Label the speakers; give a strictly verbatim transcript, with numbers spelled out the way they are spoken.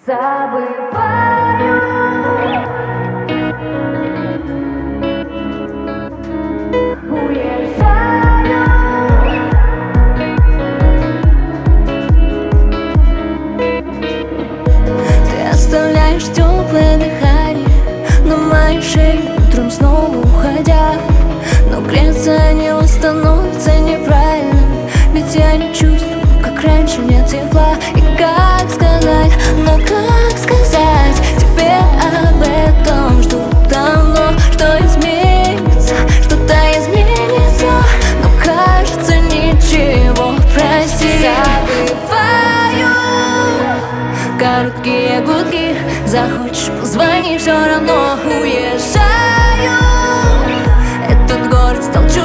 Speaker 1: Забываю. Уезжаю.
Speaker 2: Ты оставляешь теплое дыхание на моей шее, утром снова уходя. Но греться не становится неправильно, ведь я не чувствую, как раньше нет тепла. И как сказать, но как сказать тебе об этом? Жду давно, что изменится, что-то изменится, но кажется ничего, прости.
Speaker 1: Забываю.
Speaker 2: Короткие гудки, захочешь позвони, все равно
Speaker 1: Уезжаю.
Speaker 2: этот город стал чужим.